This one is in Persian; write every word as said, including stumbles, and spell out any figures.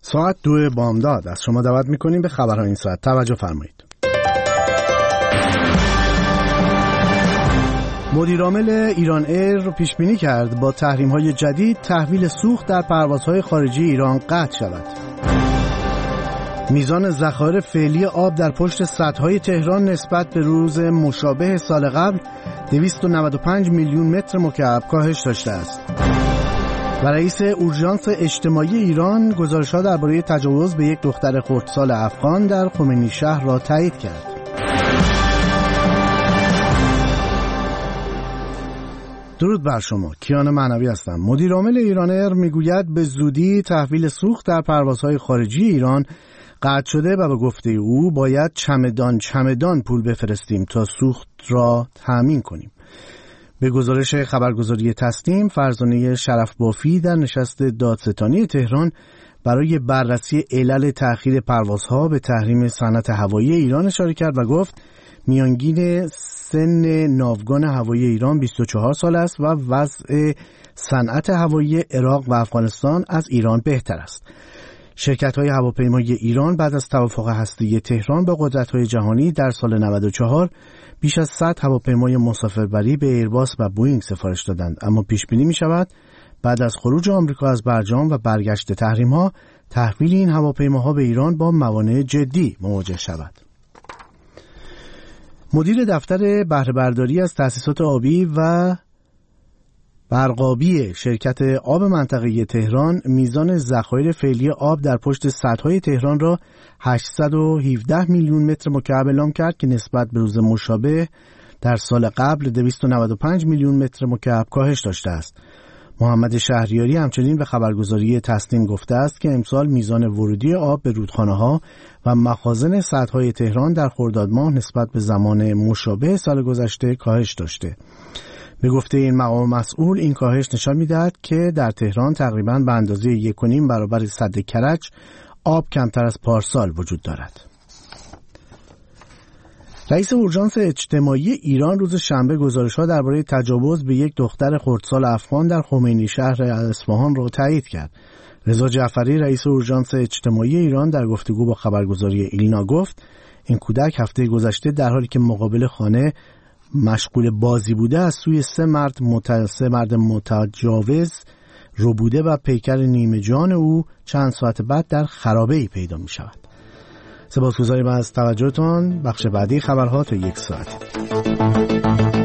ساعت دو بامداد از شما دعوت میکنیم به خبرهای این ساعت. توجه فرمایید. مدیرعامل ایران ایر رو پیش بینی کرد با تحریم‌های جدید تحویل سوخت در پروازهای خارجی ایران قطع شود. میزان ذخایر فعلی آب در پشت سدهای تهران نسبت به روز مشابه سال قبل دویست و نود و پنج میلیون متر مکعب کاهش داشته است. و رئیس اورژانس اجتماعی ایران گزارش‌ها درباره تجاوز به یک دختر خردسال افغان در خمینی شهر را تایید کرد. درود بر شما، کیان معنوی هستم. مدیرعامل ایران ایر میگوید به زودی تحویل سوخت در پروازهای خارجی ایران قطع شده و به گفته او باید چمدان چمدان پول بفرستیم تا سوخت را تامین کنیم. به گزارش خبرگزاری تسنیم، فرزانه شرف بافی در نشست دادستانی تهران برای بررسی علل تأخیر پروازها به تحریم صنعت هوایی ایران اشاره کرد و گفت میانگین سن ناوگان هوایی ایران بیست و چهار سال است و وضع صنعت هوایی عراق و افغانستان از ایران بهتر است. شرکت‌های هواپیمایی ایران بعد از توافق هسته‌ای تهران با قدرت‌های جهانی در سال نود و چهار بیش از صد هواپیمای مسافربری به ایرباس و بوئینگ سفارش دادند، اما پیش بینی می‌شود بعد از خروج آمریکا از برجام و برگشت تحریم‌ها تحویل این هواپیماها به ایران با موانع جدی مواجه شود. مدیر دفتر بهره برداری از تأسیسات آبی و برقابی شرکت آب منطقه‌ای تهران میزان ذخایر فعلی آب در پشت سدهای تهران را هشتصد و هفده میلیون متر مکعب اعلام کرد که نسبت به روز مشابه در سال قبل دویست و نود و پنج میلیون متر مکعب کاهش داشته است. محمد شهریاری همچنین به خبرگزاری تسنیم گفته است که امسال میزان ورودی آب به رودخانه‌ها و مخازن سدهای تهران در خرداد ماه نسبت به زمان مشابه سال گذشته کاهش داشته. به گفته این مقام مسئول، این کاهش نشان می‌دهد که در تهران تقریباً به اندازه یک و نیم برابر سد کرج آب کمتر از پارسال وجود دارد. رئیس اورژانس اجتماعی ایران روز شنبه گزارش‌ها درباره تجاوز به یک دختر خردسال افغان در خمینی شهر اصفهان را تایید کرد. رضا جعفری رئیس اورژانس اجتماعی ایران در گفتگو با خبرگزاری ایلنا گفت این کودک هفته گذشته در حالی که مقابل خانه مشغول بازی بوده از سوی سه مرد مت... سه مرد متجاوز رو بوده و پیکر نیمه جان او چند ساعت بعد در خرابه‌ای پیدا می شود. سپاسگزاریم از توجهتان. بخش بعدی خبرها تا یک ساعت.